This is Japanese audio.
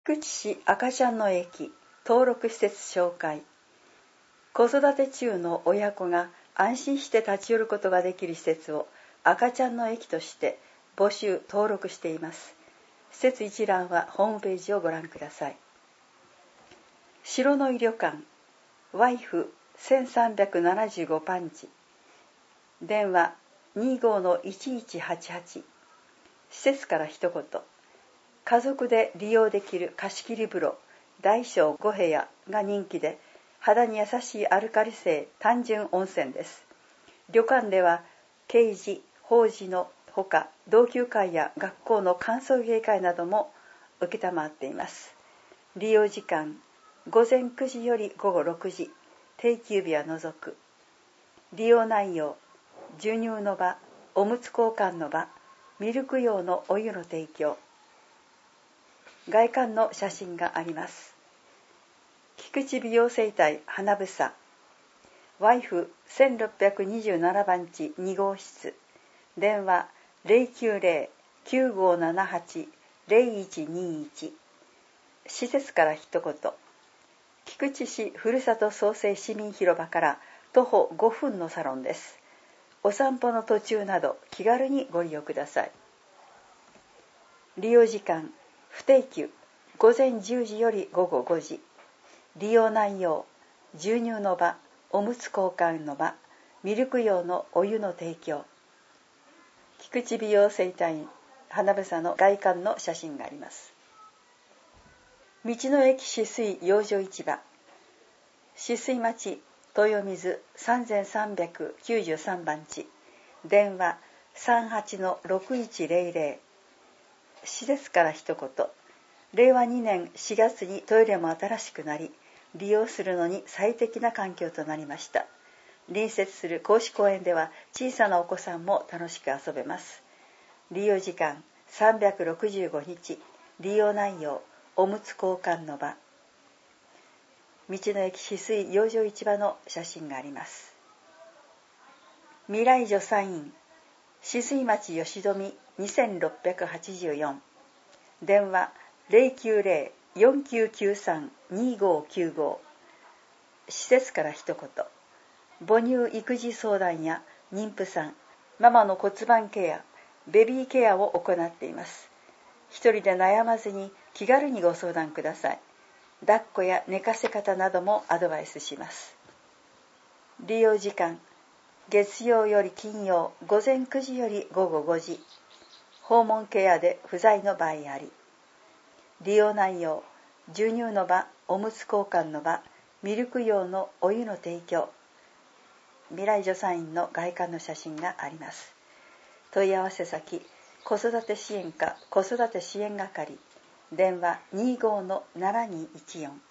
菊池市赤ちゃんの駅登録施設紹介。子育て中の親子が安心して立ち寄ることができる施設を赤ちゃんの駅として募集登録しています。施設一覧はホームページをご覧ください。白の井旅館ワイフ1375パンチ、電話25-1188。施設から一言。家族で利用できる貸切風呂大小5部屋が人気で、肌に優しいアルカリ性単純温泉です。旅館では掲示法事のほか、同級会や学校の歓送迎会なども承っています。利用時間午前9時より午後6時、定休日は除く。利用内容、授乳の場、おむつ交換の場、ミルク用のお湯の提供。外観の写真があります。菊池美容整体花房ワイフ1627番地2号室、電話090-9578-0121。施設から一言。菊池市ふるさと創生市民広場から徒歩5分のサロンです。お散歩の途中など気軽にご利用ください。利用時間不定休、午前10時より午後5時。利用内容、授乳の場、おむつ交換の場、ミルク用のお湯の提供。菊池美容整体花房の外観の写真があります。道の駅止水養生市場止水町豊水3393番地、電話38-6100。施設から一言。令和2年4月にトイレも新しくなり、利用するのに最適な環境となりました。隣接する公私公園では小さなお子さんも楽しく遊べます。利用時間365日。利用内容、おむつ交換の場。道の駅止水養生市場の写真があります。未来助産院止水町吉富2684、電話090-4993-2595。施設から一言。母乳育児相談や妊婦さん、ママの骨盤ケア、ベビーケアを行っています。一人で悩まずに気軽にご相談ください。抱っこや寝かせ方などもアドバイスします。利用時間月曜より金曜午前9時より午後5時。訪問ケアで不在の場合あり。利用内容、授乳の場、おむつ交換の場、ミルク用のお湯の提供。未来助産院の外観の写真があります。問い合わせ先、子育て支援課子育て支援係、電話25-7214。